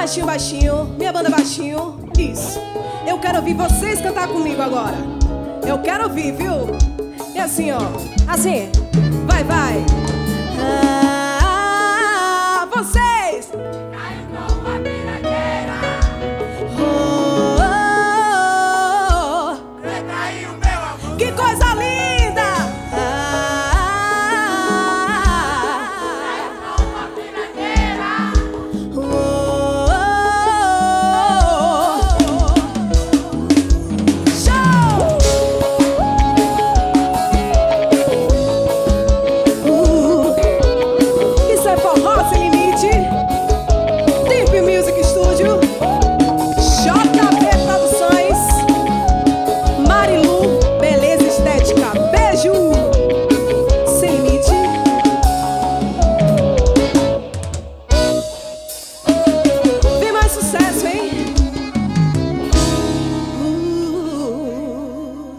Baixinho, baixinho, minha banda baixinho. Isso. Eu quero ouvir vocês cantar comigo agora. Eu quero ouvir, viu? E assim, ó. Assim. Vai, vai. Vocês. Caiu com a piraqueira. Oh, oh, oh. Traiu meu amor. Que coisa